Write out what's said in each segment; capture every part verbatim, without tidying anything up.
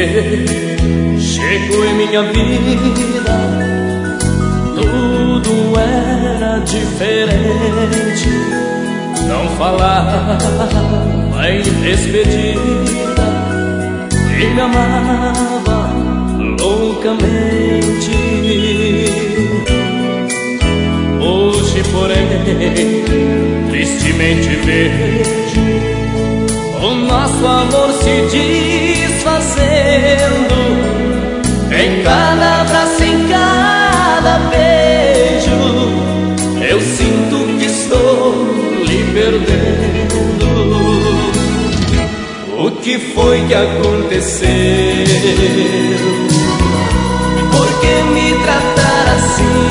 você chegou em minha vida, tudo era diferente. Não falava em despedida e me amava loucamente. Hoje, porém, tristemente vejo o nosso amor se desfazendo. Em cada abraço, em cada beijo, eu sinto que estou lhe perdendo. O que foi que aconteceu? Por que me tratar assim?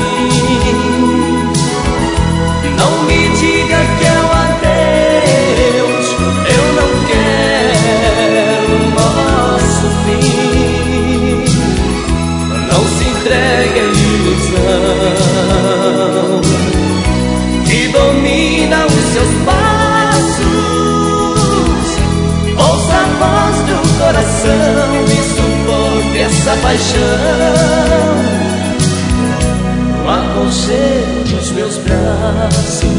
Não me diga que é um adeus, eu não quero o nosso fim. Não se entregue à ilusão que domina os seus passos. Ouça a voz do coração e suporte essa paixão. O aconchego dos meus braços.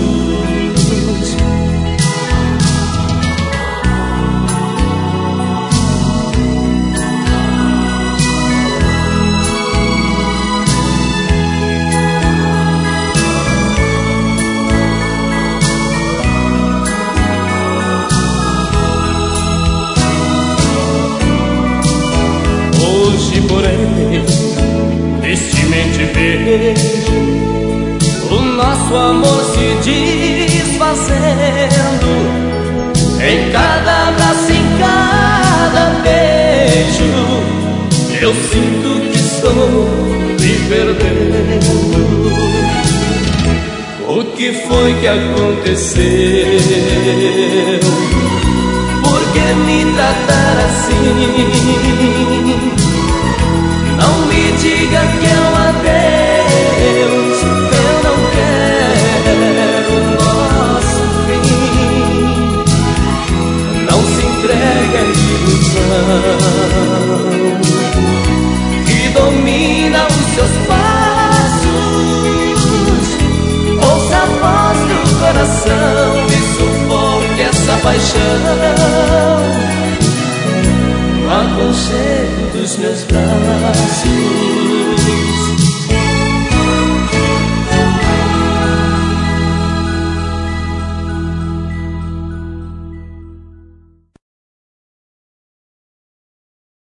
Hoje, porém, tristemente vejo o nosso amor se desfazendo. Em cada abraço, em cada beijo, eu sinto que estou me perdendo. O que foi que aconteceu? Por que me tratar assim? Não me diga que é um adeus, eu não quero o nosso fim. Não se entregue à ilusão que domina os seus passos. Ouça a voz do coração e sufoque essa paixão.